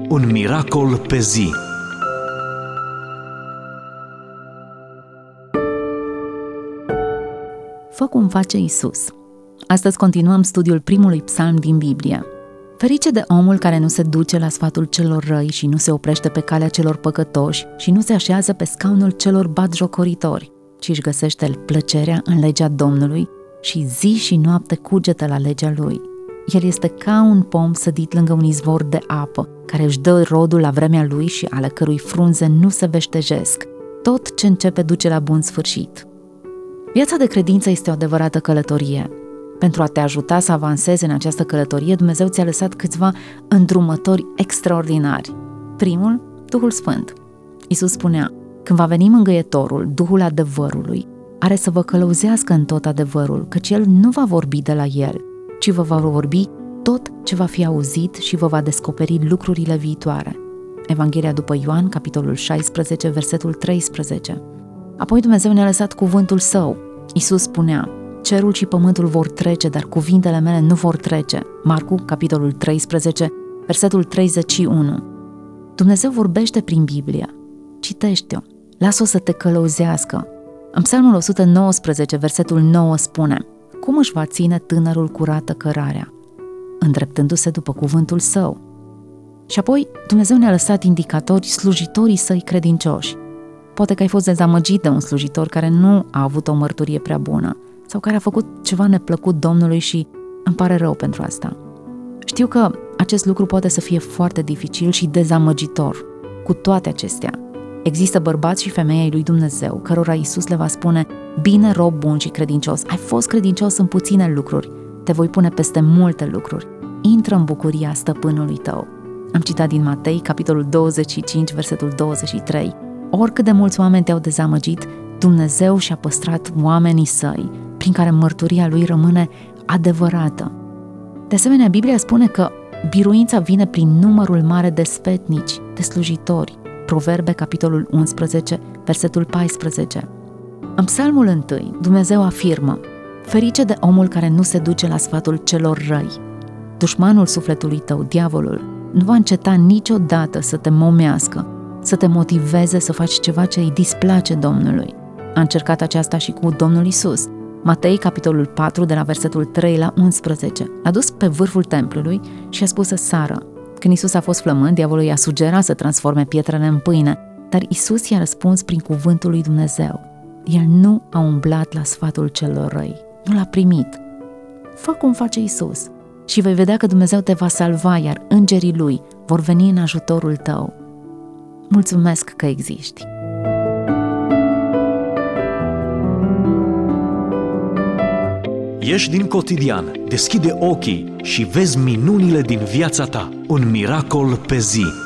Un miracol pe zi. Fă cum face Iisus. Astăzi continuăm studiul primului psalm din Biblie. Ferice de omul care nu se duce la sfatul celor răi și nu se oprește pe calea celor păcătoși și nu se așează pe scaunul celor batjocoritori, ci își găsește plăcerea în legea Domnului și zi și noapte cugetă la legea Lui. El este ca un pom sădit lângă un izvor de apă, care își dă rodul la vremea lui și ale cărui frunze nu se veștejesc. Tot ce începe duce la bun sfârșit. Viața de credință este o adevărată călătorie. Pentru a te ajuta să avansezi în această călătorie, Dumnezeu ți-a lăsat câțiva îndrumători extraordinari. Primul, Duhul Sfânt. Iisus spunea: când va veni mângâietorul, Duhul adevărului, are să vă călăuzească în tot adevărul, căci El nu va vorbi de la El, ci vă va vorbi tot ce va fi auzit și vă va descoperi lucrurile viitoare. Evanghelia după Ioan, capitolul 16, versetul 13. Apoi Dumnezeu ne-a lăsat cuvântul Său. Iisus spunea: cerul și pământul vor trece, dar cuvintele mele nu vor trece. Marcu, capitolul 13, versetul 31. Dumnezeu vorbește prin Biblie. Citește-o, lasă-o să te călăuzească. În Psalmul 119, versetul 9 spune: cum își va ține tânărul curată cărarea? Îndreptându-se după cuvântul Său. Și apoi Dumnezeu ne-a lăsat indicatori slujitorii Săi credincioși. Poate că ai fost dezamăgit de un slujitor care nu a avut o mărturie prea bună sau care a făcut ceva neplăcut Domnului și îmi pare rău pentru asta. Știu că acest lucru poate să fie foarte dificil și dezamăgitor. Cu toate acestea, există bărbați și femei ai lui Dumnezeu cărora Iisus le va spune: bine, rob bun și credincios, ai fost credincios în puține lucruri, te voi pune peste multe lucruri, intră în bucuria stăpânului tău. Am citat din Matei, capitolul 25, versetul 23. Oricât de mulți oameni te-au dezamăgit, Dumnezeu și-a păstrat oamenii Săi, prin care mărturia Lui rămâne adevărată. De asemenea, Biblia spune că biruința vine prin numărul mare de sfetnici, de slujitori. Proverbe, capitolul 11, versetul 14. În Psalmul 1, Dumnezeu afirmă: ferice de omul care nu se duce la sfatul celor răi. Dușmanul sufletului tău, diavolul, nu va înceta niciodată să te momească, să te motiveze să faci ceva ce îi displace Domnului. A încercat aceasta și cu Domnul Iisus. Matei, capitolul 4, de la versetul 3 la 11. L-a dus pe vârful templului și a spus să sară. Când Iisus a fost flămând, diavolul i-a sugerat să transforme pietrele în pâine, dar Iisus i-a răspuns prin cuvântul lui Dumnezeu. El nu a umblat la sfatul celor răi, nu l-a primit. Fă cum face Iisus și vei vedea că Dumnezeu te va salva, iar îngerii Lui vor veni în ajutorul tău. Mulțumesc că existi! Ieși din cotidian, deschide ochii și vezi minunile din viața ta. Un miracol pe zi.